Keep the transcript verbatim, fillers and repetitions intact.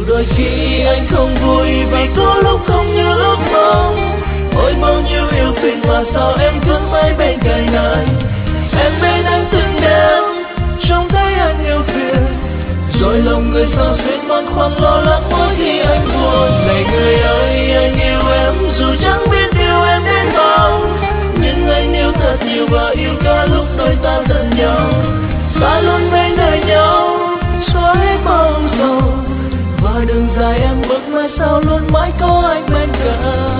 đôi khi anh không vui vì có lúc không như ước mong. Ôi bao nhiêu yêu phiền mà sao em cứ mãi bên cạnh anh. Em bên anh từng đêm trông thấy anh yêu phiền, rồi lòng người sao xuyên băn khoăn lo lắng mỗi khi anh buồn. Này người ơi anh yêu em dù chẳng biết yêu em đến bao, nhưng anh yêu thật nhiều và yêu cả lúc đôi ta gần nhau. Ta luôn bên đời nhau xóa hết bao sầu, và đường dài em bước mai sau luôn mãi có anh bên cạnh.